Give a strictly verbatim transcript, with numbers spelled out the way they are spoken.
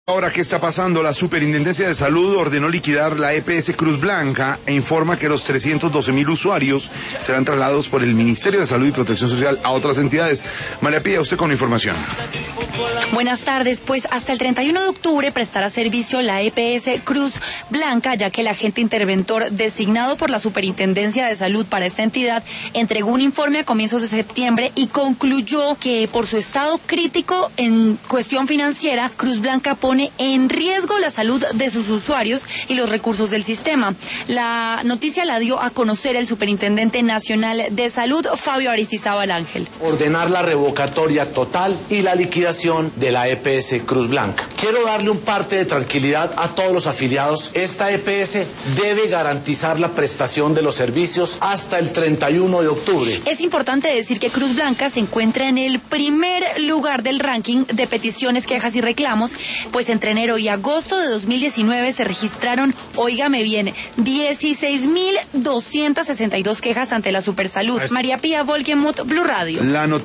Ahora, ¿qué está pasando? La Superintendencia de Salud ordenó liquidar la E P S Cruz Blanca e informa que los trescientos doce mil usuarios serán trasladados por el Ministerio de Salud y Protección Social a otras entidades. María Pía, usted con información. Buenas tardes. Pues hasta el treinta y uno de octubre prestará servicio la E P S Cruz Blanca, ya que el agente interventor designado por la Superintendencia de Salud para esta entidad entregó un informe a comienzos de septiembre y concluyó que por su estado crítico en cuestión financiera, Cruz Blanca pone en riesgo la salud de sus usuarios y los recursos del sistema. La noticia la dio a conocer el Superintendente Nacional de Salud, Fabio Aristizábal Ángel. Ordenar la revocatoria total y la liquidación de la E P S Cruz Blanca. Quiero darle un parte de tranquilidad a todos los afiliados. Esta E P S debe garantizar la prestación de los servicios hasta el treinta y uno de octubre. Es importante decir que Cruz Blanca se encuentra en el primer lugar del ranking de peticiones, quejas y reclamos, pues entre enero y agosto de dos mil diecinueve se registraron, óigame bien, dieciséis mil doscientas sesenta y dos quejas ante la Supersalud. María Pía Volgemuth, Blue Radio. La